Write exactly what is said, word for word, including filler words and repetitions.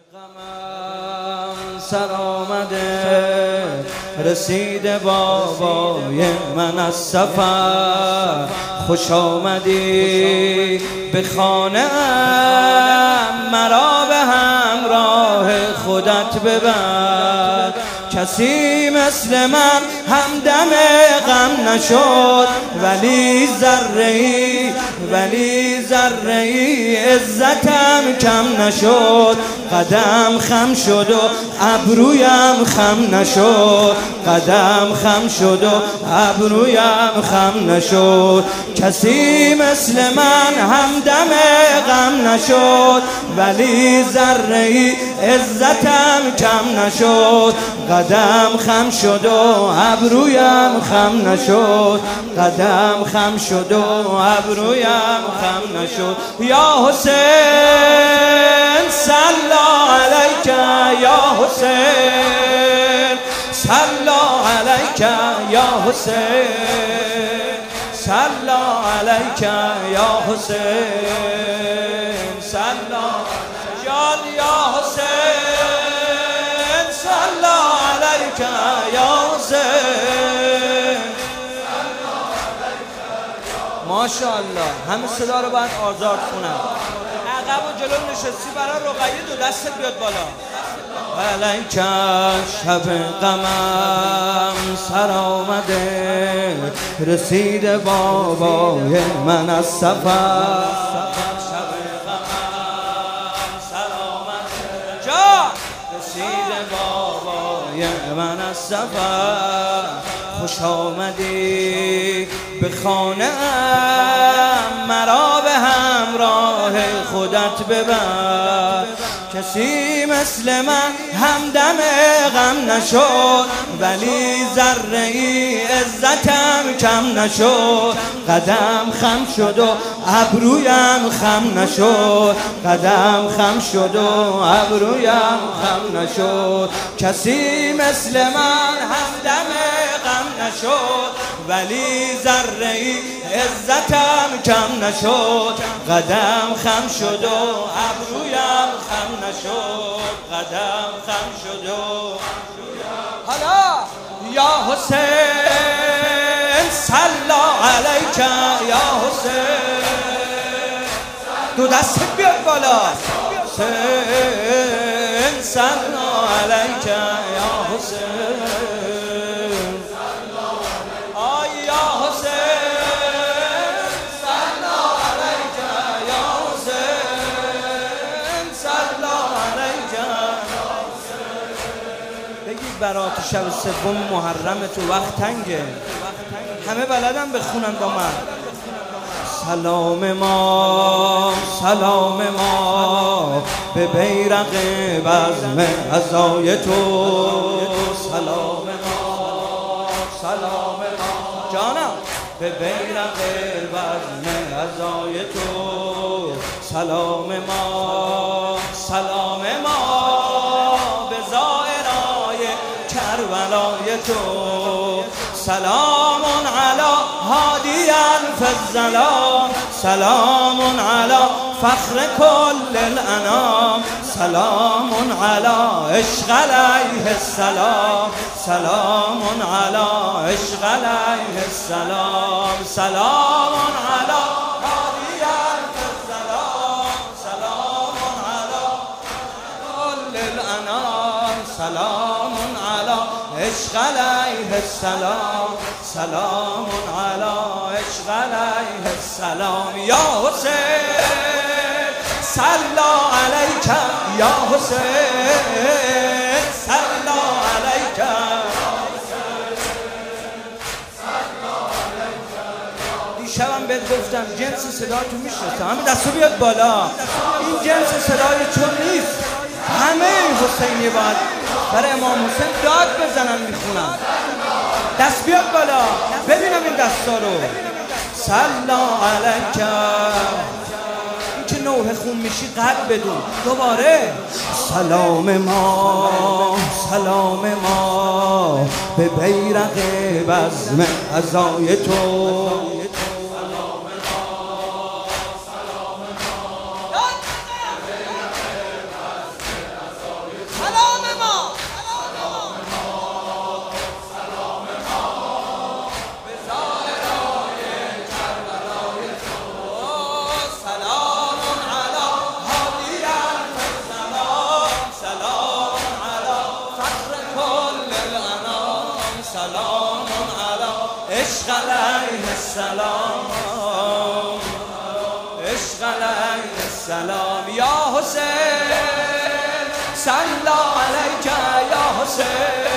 غمم سر آمده رسیده بابای من از سفر، خوش آمدی به خانه ام، مرا به همراه خودت ببر. کسی مثل من همدم غم نشد، ولی ذره‌ای ولی ذره‌ای عزتم کم نشد. قدم خم شد و ابرویم خم نشد، قدم خم شد و ابرویم خم نشد. کسی مثل من همدم غم نشد، ولی ذره‌ای عزتم کم نشد. قدم خم شد و ابرویم خم نشد، قدم خم شد و ابرویم خم نشد. یا حسین صلی علیک، یا حسین صلی علیک، یا حسین صلی علیک، یا حسین صلی جان، یا حسین صلی علیک، یا حسین. ماشاءالله همه صدا رو باید آزاد کنم. عقب و جلو نشستی برای رقیه دو دستت بیاد بالا. علیک شب غمم سر آمده رسیده بابای من از سفر. شب غمم سر آمده جا رسیده بابای من از سفر. خوش آمدی به خانه ام، مرا به همراه خودت ببر. کسی مثل من همدم غم نشد، ولی ذره‌ای عزتم کم نشد. قدم خم شد و ابرویم خم نشد، قدم خم شد و ابرویم خم نشد. کسی مثل من همدم غم نشد، ولی ذره‌ای عزتم کم نشد. قدم خم شد و ابرویم خم نشد، قدم خم شد و حالا یا حسین صلی علیک، یا حسین دو دست بیاد بالا. حسین صلی علیک، یا حسین برات شب سوم محرم تو وقت تنگه، همه بلدن بخونن با من. سلام ما سلام ما به بیرق بزم عزای تو. سلام ما سلام ما جانم به بیرق بزم عزای تو. سلام ما سلام ما به زائرای کربلای تو. سلام علی هادی فی الظلام، سلام علی فخر کل الانام. سلام علی عشق علیه السلام، سلام علی عشق علیه السلام. سلام علی هادی فی الظلام، سلام علی کل الانام. سلام علی عشق علیه السلام، سلام علی عشق علیه السلام. یا حسین صلی علیک، یا حسین صلی علیک. دیشبم بهت گفتم جنس صدا تو میشناسم، همه دستو بیاد بالا. این جنس صدای تو نیست، همه حسینی باید برای امام حسین داد بزنن میخونن. دست بیاد بالا ببینم این دستا رو. صلی علیک، این که نوحه خون میشی قلب بدون. دوباره سلام ما سلام ما به بیرق بزم عزای تو. سلام علی عشق علیه السلام عشق علیه السلام یا حسین صلی علیک یا حسین